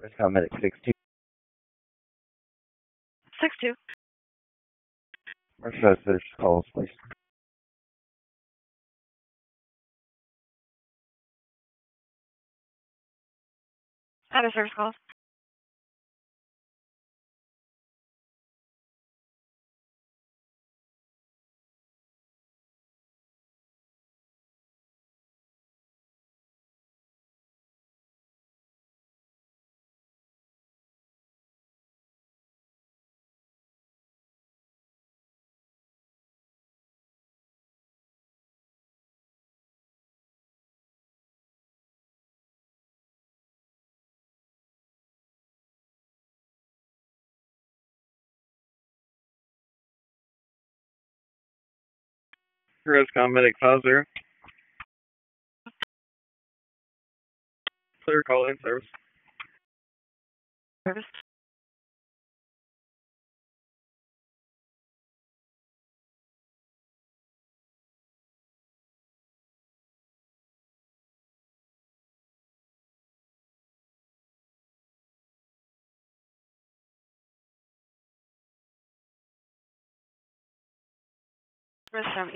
Rescue Medic 62. 6-2. Rescue Citizen calls, please. Out of service calls. Rescue Medic 50. Clear call in service. Service. Rescue